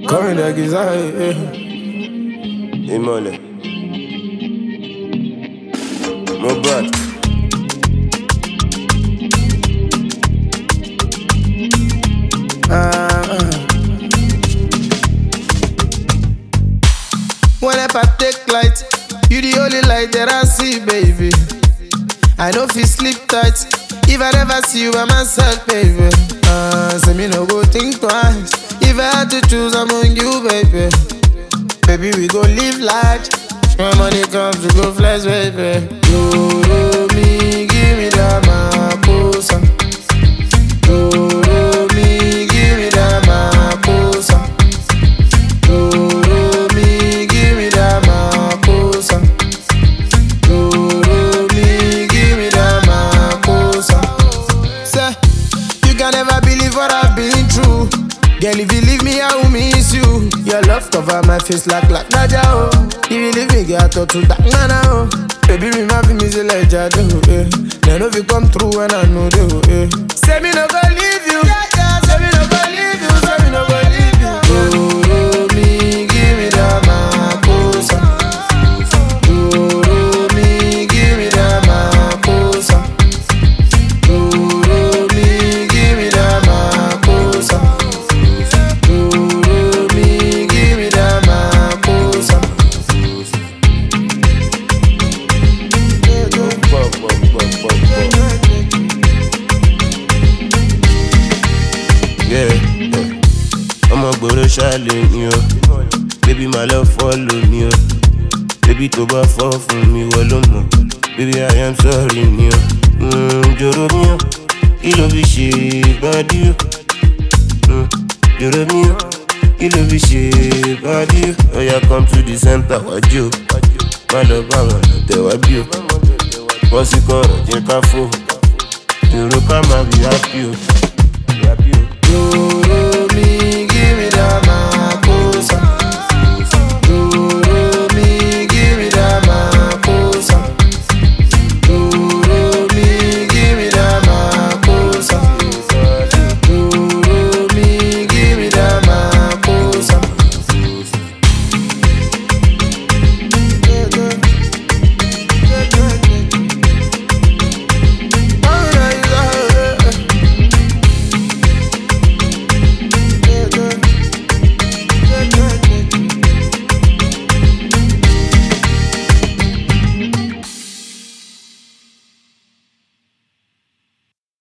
Coming like it's high, Imole. No bad. Whenever I take light, you the only light that I see, baby. I know if you sleep tight, if I never see you by myself, baby. Say me no go think twice. If I had to choose among you, baby. Baby, we go live large. When money comes, we go flex, baby. You me, give me that maposa. You me, give me that maposa. You me, give me that maposa. You me, give me that maposa. Say, you can never believe what I've been through. Girl, if you leave me, I will miss you. Your love cover my face like Naja, oh. If you leave me, get out to that man, oh. Baby, remind me, say like Jado, eh. Then if you come through and I know they, eh. Say me no go leave you. Say me no go leave you. Say me no go leave you. Oh, me, give me that maposa. Oh, me, give me that maposa. Oh, me, give me that maposa. Yeah, I'm a guru shallow, you. Baby, my love follow me. Baby, to buy fall for me, well, baby, I am sorry, you. Joro mio, il love you, bad you. Joro mio, il love you, bad you. Oh, yeah, come to the center, what you? My love, I want to tell you. What's it called? Jekafo. Joro, come and be happy.